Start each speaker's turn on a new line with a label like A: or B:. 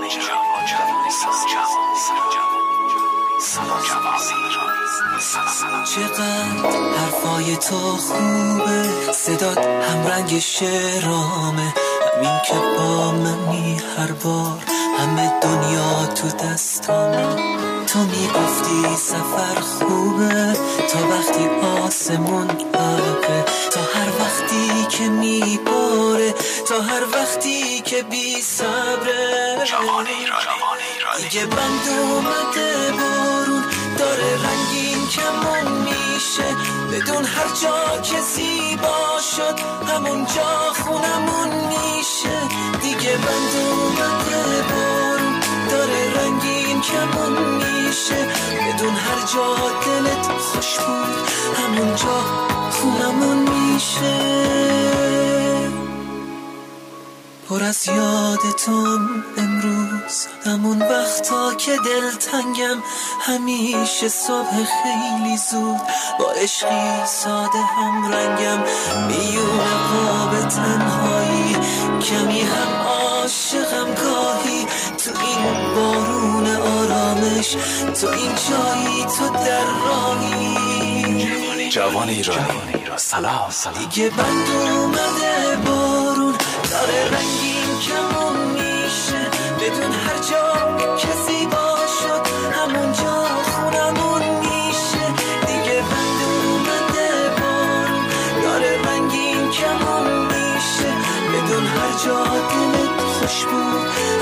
A: چقدر حرفای تو خوبه، صدات هم رنگ شعرامه، همین که با منی هر بار همه دنیا تو دستامه. تو میگفتی سفر خوبه تا وقتی آسمون آبه، تا هر وقتی که میباره، تا هر وقتی که بی صبره.
B: جوان ایرانی
A: دیگه بند اومده بارون داره رنگین کمون میشه، بدون هر جا که زیبا شد همون جا خونمون میشه. دیگه بند اومده بارون داره رنگین کمون میشه، بدون هر جا دلت خوش بود همون جا خونمون میشه. پر از یادتم امروز همون وقتا که دلتنگم، همیشه صبح خیلی زود با عشقی ساده هم رنگم، میونه قاب تنهایی کمی هم عاشقم گاهی، تو این بارون آرامش، تو این جایی تو در راهی.
B: جوان ایرانی سلام.
A: دیگه بند اومده بارون داره رنگین کمون میشه، بدون هر جا که زیبا شد همون جا خونمون میشه. دیگه بند اومده بارون داره رنگین کمون میشه، بدون هر جا دلت خوش بود